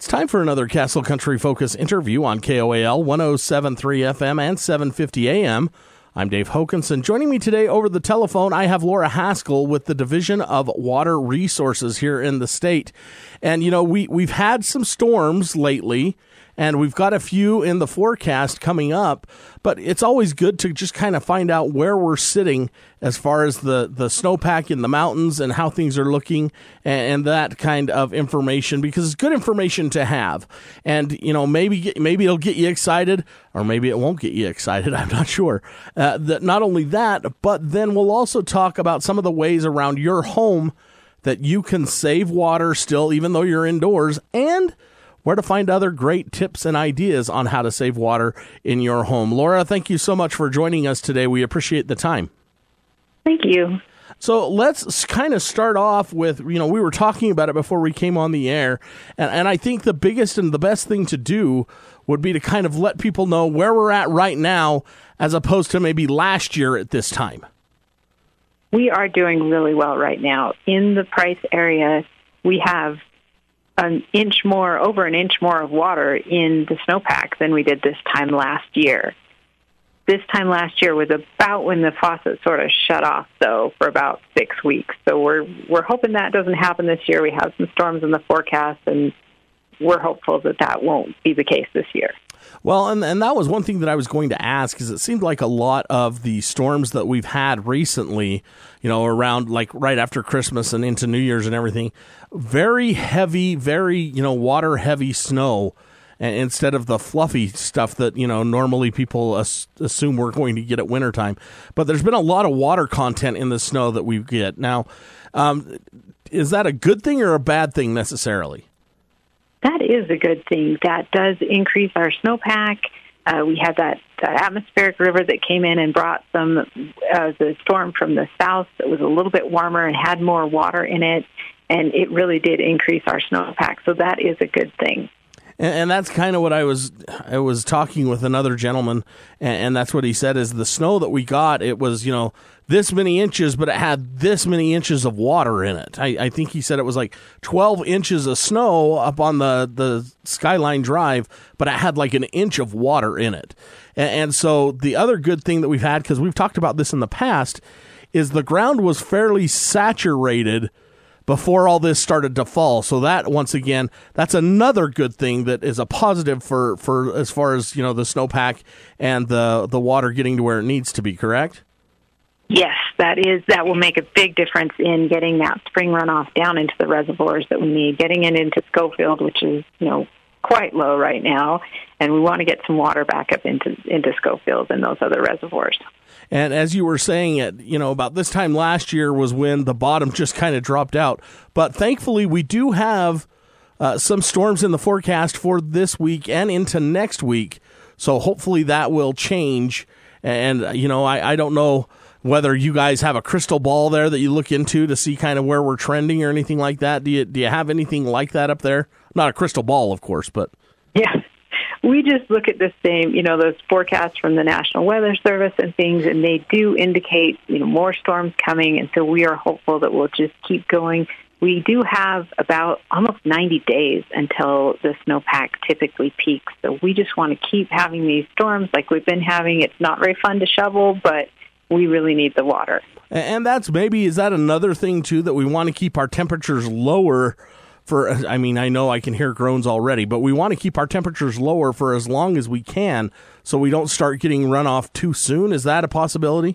time for another Castle Country Focus interview on KOAL 107.3 FM and 750 AM. I'm Dave Hokanson. Joining me today over the telephone, I have Laura Haskell with the Division of Water Resources here in the state. And, you know, we've had some storms lately, and we've got a few in the forecast coming up, but it's always good to just kind of find out where we're sitting as far as the snowpack in the mountains and how things are looking and that kind of information, because it's good information to have. And, you know, maybe it'll get you excited, or maybe it won't get you excited. I'm not sure. That not only that, but then we'll also talk about some of the ways around your home that you can save water still, even though you're indoors, and where to find other great tips and ideas on how to save water in your home. Laura, thank you so much for joining us today. We appreciate the time. Thank you. So let's kind of start off with, you know, we were talking about it before we came on the air, and I think the biggest and the best thing to do would be to kind of let people know where we're at right now as opposed to maybe last year at this time. We are doing really well right now. In the Price area, we have over an inch more of water in the snowpack than we did this time last year. This time last year was about when the faucet sort of shut off, though, for about 6 weeks. So we're hoping that doesn't happen this year. We have some storms in the forecast, and we're hopeful that won't be the case this year. Well, and that was one thing that I was going to ask, because it seemed like a lot of the storms that we've had recently, you know, around like right after Christmas and into New Year's and everything, very heavy, very, you know, water heavy snow, instead of the fluffy stuff that, you know, normally people assume we're going to get at wintertime. But there's been a lot of water content in the snow that we get. Now, is that a good thing or a bad thing necessarily? That is a good thing. That does increase our snowpack. We had that atmospheric river that came in and brought the storm from the south that was a little bit warmer and had more water in it, and it really did increase our snowpack. So that is a good thing. And that's kind of what I was talking with another gentleman, and that's what he said is the snow that we got, it was, you know, this many inches, but it had this many inches of water in it. I think he said it was like 12 inches of snow up on the Skyline Drive, but it had like an inch of water in it. And so the other good thing that we've had, because we've talked about this in the past, is the ground was fairly saturated before all this started to fall. So that, once again, that's another good thing that is a positive for as far as, you know, the snowpack and the water getting to where it needs to be, correct? Yes, that will make a big difference in getting that spring runoff down into the reservoirs that we need, getting it into Schofield, which is, you know, quite low right now, and we want to get some water back up into Schofield and those other reservoirs. And as you were saying, you know, about this time last year was when the bottom just kind of dropped out. But thankfully, we do have some storms in the forecast for this week and into next week. So hopefully that will change. And, you know, I don't know whether you guys have a crystal ball there that you look into to see kind of where we're trending or anything like that. Do you have anything like that up there? Not a crystal ball, of course, but... Yeah. We just look at the same, you know, those forecasts from the National Weather Service and things, and they do indicate, you know, more storms coming, and so we are hopeful that we'll just keep going. We do have about almost 90 days until the snowpack typically peaks, so we just want to keep having these storms like we've been having. It's not very fun to shovel, but we really need the water. And is that another thing, too, that we want to keep our temperatures lower for? I mean, I know I can hear groans already, but we want to keep our temperatures lower for as long as we can so we don't start getting runoff too soon. Is that a possibility?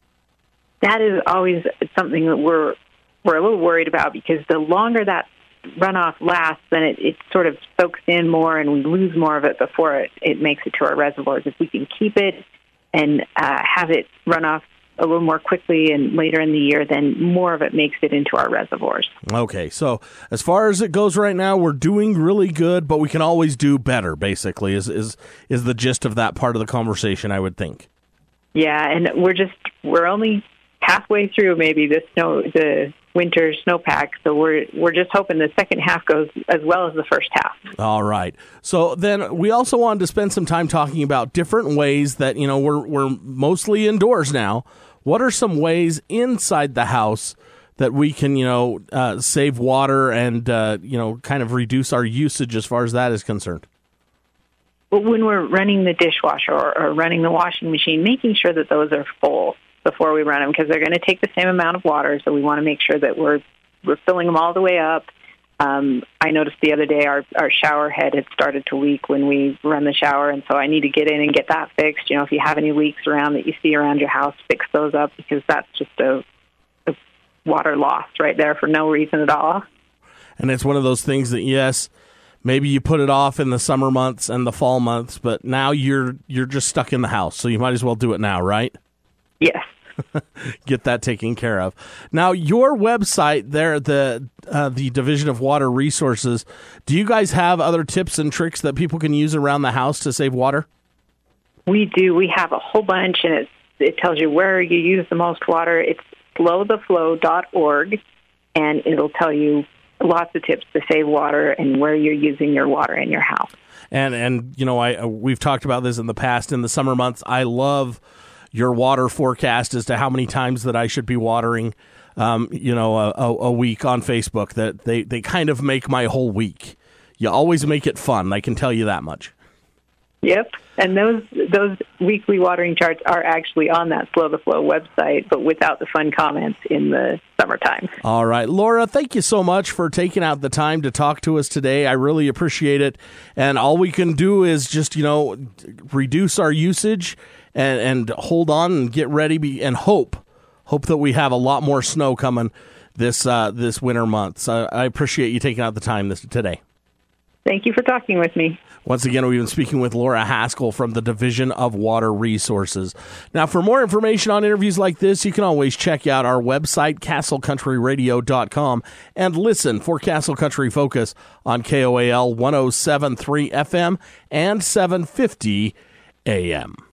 That is always something that we're a little worried about, because the longer that runoff lasts, then it sort of soaks in more and we lose more of it before it makes it to our reservoirs. If we can keep it and have it run off a little more quickly and later in the year, then more of it makes it into our reservoirs. Okay, so as far as it goes right now, we're doing really good, but we can always do better, basically, is the gist of that part of the conversation, I would think. Yeah, and we're only halfway through maybe the winter snowpack, so we're just hoping the second half goes as well as the first half. All right. So then we also wanted to spend some time talking about different ways that, you know, we're mostly indoors now. What are some ways inside the house that we can, save water and, kind of reduce our usage as far as that is concerned? But when we're running the dishwasher or running the washing machine, making sure that those are full before we run them, because they're going to take the same amount of water. So we want to make sure that we're filling them all the way up. I noticed the other day our shower head had started to leak when we run the shower, and so I need to get in and get that fixed. If you have any leaks around that you see around your house, fix those up, because that's just a water loss right there for no reason at all. And it's one of those things that, yes, maybe you put it off in the summer months and the fall months, but now you're just stuck in the house, so you might as well do it now, right? Yes. Get that taken care of. Now, your website there, the Division of Water Resources, do you guys have other tips and tricks that people can use around the house to save water? We do. We have a whole bunch, and it tells you where you use the most water. It's slowtheflow.org, and it'll tell you lots of tips to save water and where you're using your water in your house. And we've talked about this in the past. In the summer months, I love your water forecast as to how many times that I should be watering, a week on Facebook. That they kind of make my whole week. You always make it fun, I can tell you that much. Yep, and those weekly watering charts are actually on that Slow the Flow website, but without the fun comments in the summertime. All right, Laura, thank you so much for taking out the time to talk to us today. I really appreciate it, and all we can do is just, reduce our usage and hold on and get ready and hope that we have a lot more snow coming this winter month. So I appreciate you taking out the time today. Thank you for talking with me. Once again, we've been speaking with Laura Haskell from the Division of Water Resources. Now, for more information on interviews like this, you can always check out our website, castlecountryradio.com, and listen for Castle Country Focus on KOAL 107.3 FM and 750 AM.